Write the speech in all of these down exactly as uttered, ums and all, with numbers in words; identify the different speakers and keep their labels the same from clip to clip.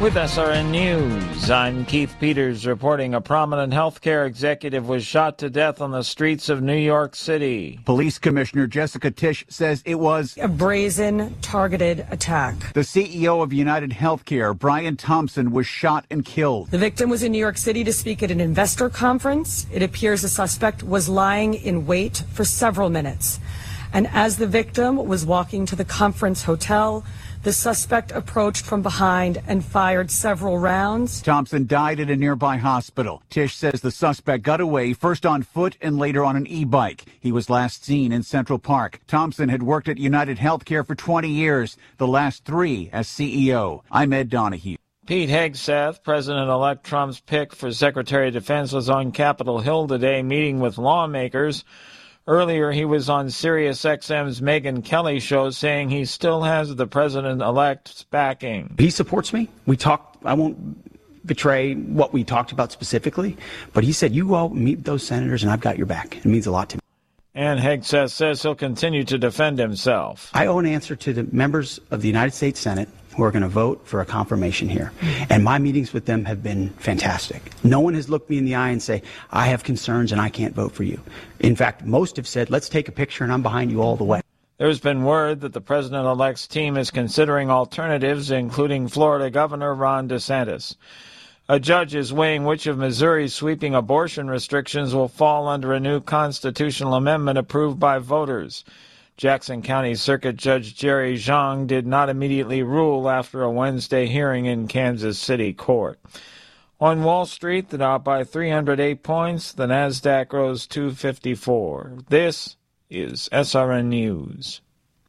Speaker 1: With S R N News, I'm Keith Peters reporting a prominent healthcare executive was shot to death on the streets of New York City.
Speaker 2: Police Commissioner Jessica Tisch says it was
Speaker 3: a brazen, targeted attack.
Speaker 2: The C E O of United Healthcare, Brian Thompson, was shot and killed.
Speaker 3: The victim was in New York City to speak at an investor conference. It appears the suspect was lying in wait for several minutes. And as the victim was walking to the conference hotel, the suspect approached from behind and fired several rounds.
Speaker 2: Thompson died at a nearby hospital. Tisch says the suspect got away first on foot and later on an e-bike. He was last seen in Central Park. Thompson had worked at United Healthcare for twenty years, the last three as C E O. I'm Ed Donahue.
Speaker 1: Pete Hegseth, President-elect Trump's pick for Secretary of Defense, was on Capitol Hill today meeting with lawmakers. Earlier, he was on Sirius X M's Megyn Kelly show saying he still has the president-elect's backing.
Speaker 4: He supports me. We talked, I won't betray what we talked about specifically, but he said, you go meet those senators and I've got your back. It means a lot to me.
Speaker 1: And Hegseth says he'll continue to defend himself.
Speaker 4: I owe an answer to the members of the United States Senate who are going to vote for a confirmation here. And my meetings with them have been fantastic. No one has looked me in the eye and say, I have concerns and I can't vote for you. In fact, most have said, let's take a picture and I'm behind you all the way.
Speaker 1: There's been word that the president-elect's team is considering alternatives, including Florida Governor Ron DeSantis. A judge is weighing which of Missouri's sweeping abortion restrictions will fall under a new constitutional amendment approved by voters. Jackson County Circuit Judge Jerry Zhang did not immediately rule after a Wednesday hearing in Kansas City court. On Wall Street, the Dow by three hundred eight points, the Nasdaq rose two fifty-four. This is S R N News.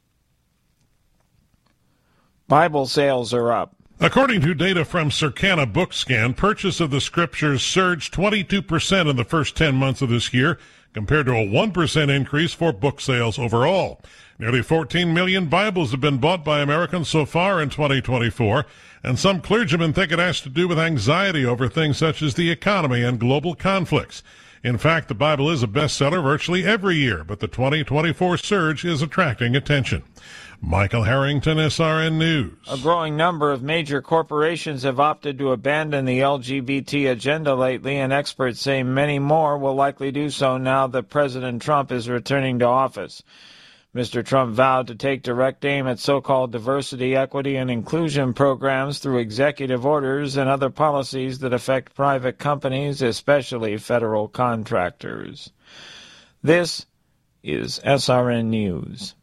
Speaker 1: Bible sales are up.
Speaker 5: According to data from Circana Bookscan, purchase of the scriptures surged twenty-two percent in the first ten months of this year, compared to a one percent increase for book sales overall. Nearly fourteen million Bibles have been bought by Americans so far in twenty twenty-four, and some clergymen think it has to do with anxiety over things such as the economy and global conflicts. In fact, the Bible is a bestseller virtually every year, but the twenty twenty-four surge is attracting attention. Michael Harrington, S R N News.
Speaker 1: A growing number of major corporations have opted to abandon the L G B T agenda lately, and experts say many more will likely do so now that President Trump is returning to office. Mister Trump vowed to take direct aim at so-called diversity, equity, and inclusion programs through executive orders and other policies that affect private companies, especially federal contractors. This is S R N News.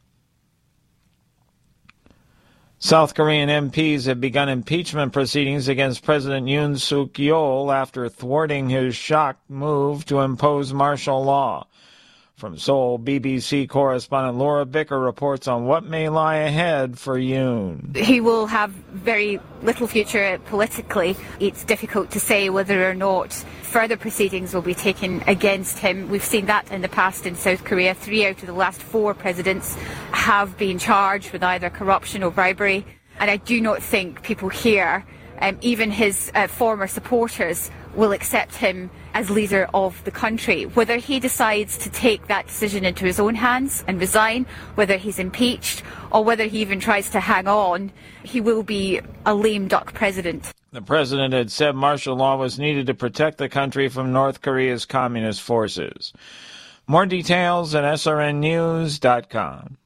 Speaker 1: South Korean M Ps have begun impeachment proceedings against President Yoon Suk-yeol after thwarting his shocked move to impose martial law. From Seoul, B B C correspondent Laura Bicker reports on what may lie ahead for Yoon.
Speaker 6: He will have very little future politically. It's difficult to say whether or not further proceedings will be taken against him. We've seen that in the past in South Korea. Three out of the last four presidents have been charged with either corruption or bribery. And I do not think people here, um, even his uh, former supporters, will accept him as leader of the country. Whether he decides to take that decision into his own hands and resign, whether he's impeached, or whether he even tries to hang on, he will be a lame duck president.
Speaker 1: The president had said martial law was needed to protect the country from North Korea's communist forces. More details at S R N news dot com.